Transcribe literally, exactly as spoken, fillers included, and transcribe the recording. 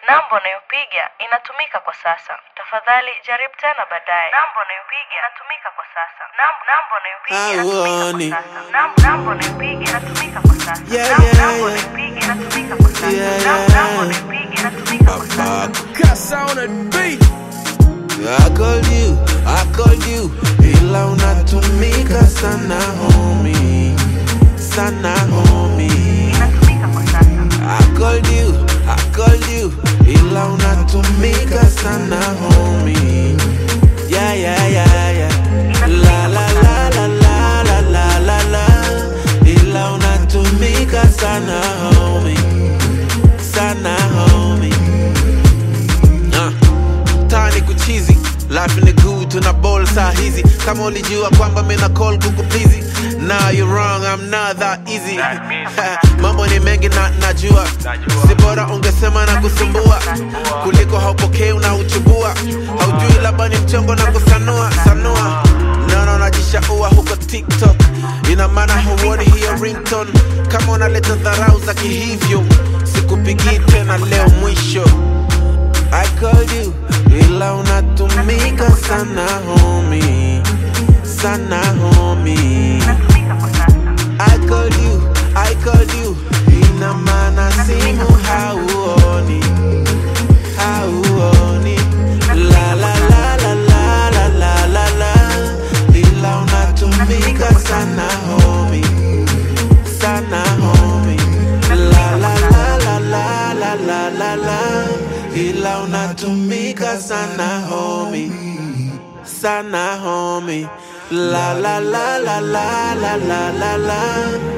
Namba unayopiga inatumika kwa sasa. Tafadhali jaribu tena baadaye. Namba unayopiga inatumika kwa sasa. Namba namba unayopiga inatumika kwa sasa. Namba namba unayopiga inatumika kwa sasa. Namba unayopiga inatumika kwa sasa. Namba unayopiga inatumika kwa sasa. Cuss on the beat. I called you, I called you, ila unatumika sana homie, sana homie. Inatumika kwa sasa. I called you, I called you, ila unatumika sana homie. Yeah, yeah, yeah, yeah. La la la la la la la la la, ila unatumika sana homie, sana homie. Uh, tani kuchizi, life in the good, tuna ball saa hizi. Kama ulijua kwamba mina call kuku please, now you're wrong, I'm not that easy. Mambo ni mengi na najua, si bora ungesema na kusumbua kuliko haupokei unauchubua. Haujui labda ni mchongo na kusanua sanua. No no najishaua huko TikTok, ina maana huoni hiyo ringtone. Kama unaleta dharau za kihivyo, sikupigi tena leo mwisho. I called you, ila unatumika sana homie, sana homie. I called you, I called you, ina maana simu hauoni, hauoni. La la la la la la la la la, ila unatumika sana homie, sana homie. La la la la la la la la la, ila unatumika sana homie, sana homie. La la la la la la la la la.